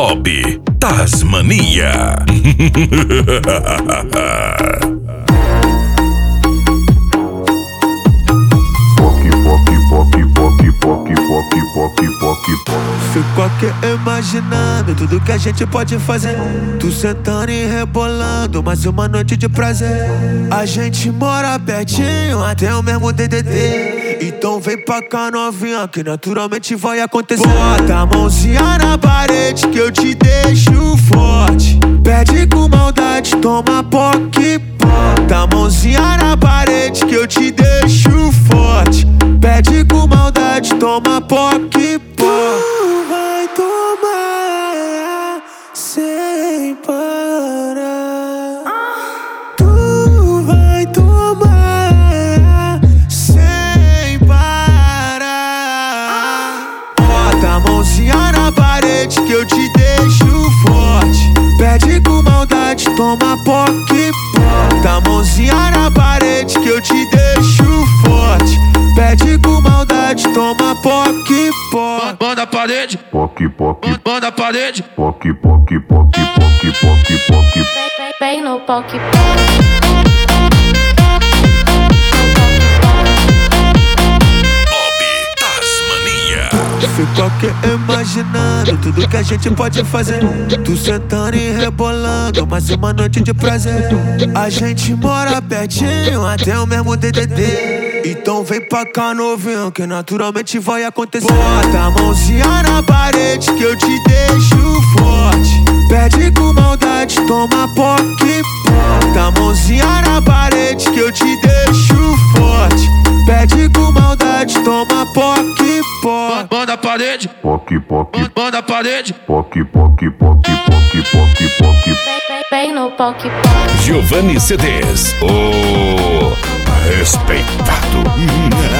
Bob Tasmania. Fico aqui imaginando tudo que a gente pode fazer. Tu sentando e rebolando, mais uma noite de prazer. A gente mora pertinho, até o mesmo DDD. Então vem pra cá novinha, que naturalmente vai acontecer. Bota a mãozinha na parede que eu te deixo forte. Pede com maldade, toma POC. Bota a mãozinha na parede que eu te deixo forte. Pede com maldade, toma POC. Vai tomar sem parar. Tu vai tomar sem parar. Bota a mãozinha na parede que eu te deixo forte. Pede com maldade, toma POC. Bota a mãozinha na parede que eu te deixo forte. Pede com maldade, toma POC. Manda a parede, POC, POC, manda a parede, POC, POC, POC, POC, POC, POC. Vem no POC. Bob Tasmania. Fico aqui imaginando tudo que a gente pode fazer. Tu sentando e rebolando, mais uma noite de prazer. A gente mora pertinho, até o mesmo DDD. Então vem pra cá novinho, que naturalmente vai acontecer. Bota a mãozinha na parede que eu te deixo forte. Pede com maldade, toma POC. Bota a mãozinha na parede que eu te deixo forte. Pede com maldade, toma POC. manda a parede, POC, POC, manda a parede. POC, POC, POC, POC, POC, POC. Vem no POC. Giovanni CDs, o respeitado.